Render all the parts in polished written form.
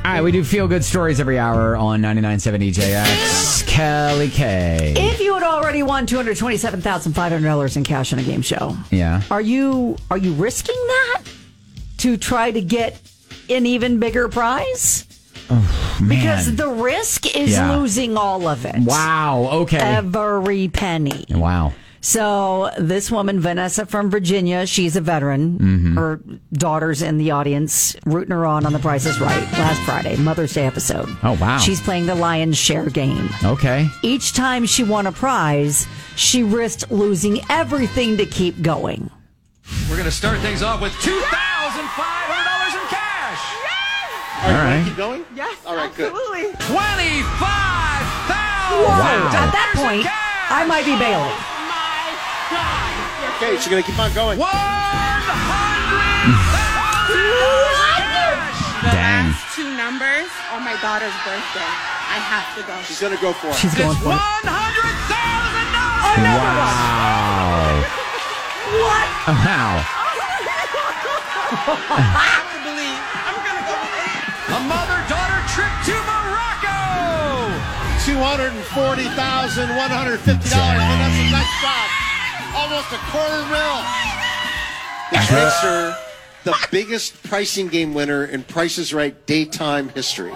All right, we do feel-good stories every hour on 99.7 DJX. Kelly K. If you had already won $227,500 in cash on a game show, Yeah. are you risking that to try to get an even bigger prize? Oh, man. Because the risk is losing all of it. Wow, okay. Every penny. Wow. So this woman, Vanessa from Virginia, she's a veteran. Mm-hmm. Her daughter's in the audience, rooting her on The Price is Right last Friday, Mother's Day episode. Oh, wow. She's playing the lion's share game. Okay. Each time she won a prize, she risked losing everything to keep going. We're going to start things off with $2,500 in cash. All right. Keep going? Yes, All right, absolutely. $25,000 Wow. At that in point, cash. I might be Bailey. Okay, so you're going to keep on going. $100,000 in cash. The Dang. last two numbers are my daughter's birthday. I have to go. She's going to go for it. She's going It's for it. $100,000. Wow. What? Wow. I have to believe. I'm going to go believe. A mother-daughter trip to Morocco. $240,150. Vanessa, nice job. Almost $250,000. Which makes her the biggest pricing game winner in Price is Right daytime history.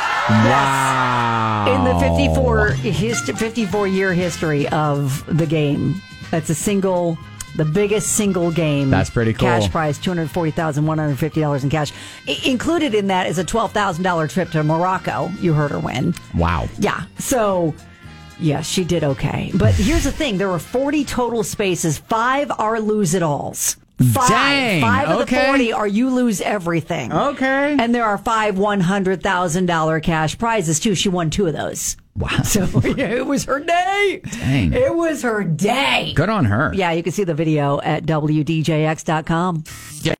Wow. In the 54-year history of the game, that's the biggest single game. That's pretty cool. Cash prize, $240,150 in cash. Included in that is a $12,000 trip to Morocco. You heard her win. Wow. Yeah. So, yeah, she did okay. But here's the thing. There were 40 total spaces. 5 are lose-it-alls. 5. Dang, 5 of okay. the 40 are you lose everything. Okay. And there are 5 $100,000 cash prizes, too. She won 2 of those. Wow. So yeah, it was her day. Dang. It was her day. Good on her. Yeah, you can see the video at WDJX.com.